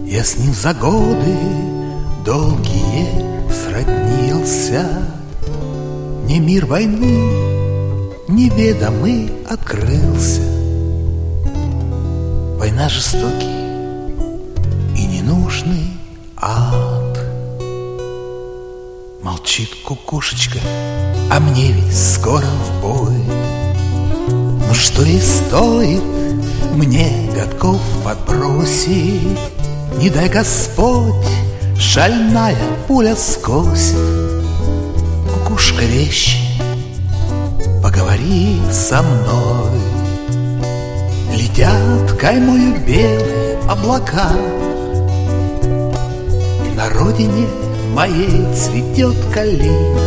Я с ним за годы долгие сроднился. Мне мир войны неведомый открылся. Война жестокий и ненужный ад. Молчит кукушечка, а мне ведь скоро в бой. Ну что ей стоит мне годков подбросить? Не дай Господь, шальная пуля скосит. Кукушка вещи, поговори со мной. Летят каймою белые облака. На родине моей цветет калина.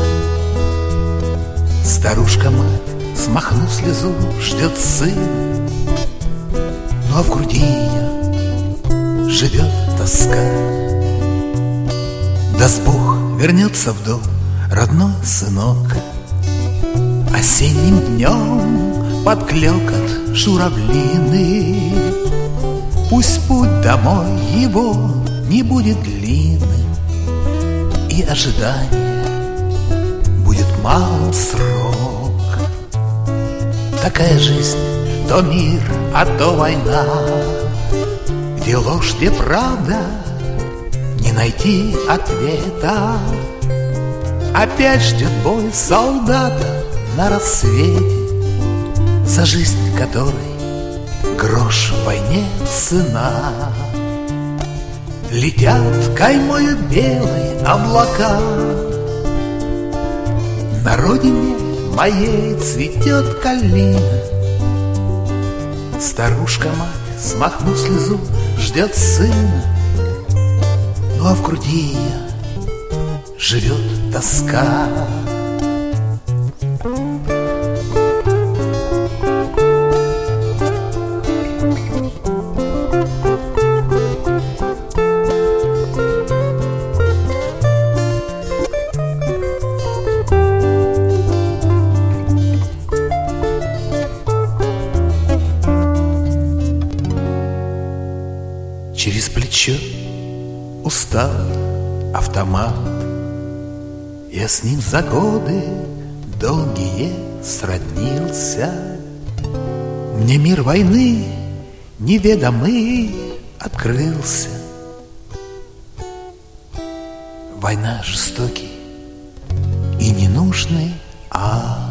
Старушка-мать, смахнув слезу, ждет сына. Ну а в груди ее живет тоска. Даст Бог, вернется в дом родной сынок. Осенним днем под клёкот журавлины. Пусть путь домой его не будет длинным, и ожидание будет мал срок. Такая жизнь, то мир, а то война, где ложь, где правда, не найти ответа. Опять ждет бой солдата на рассвете, за жизнь которой грош в войне цена. Летят каймою белые облака. На родине моей цветет калина. Старушка-мать, смахнув слезу, ждет сына. Ну а в груди ее живет тоска. Через плечо усталый автомат. Я с ним за годы долгие сроднился. Мне мир войны неведомый открылся. Война жестокий и ненужный ад.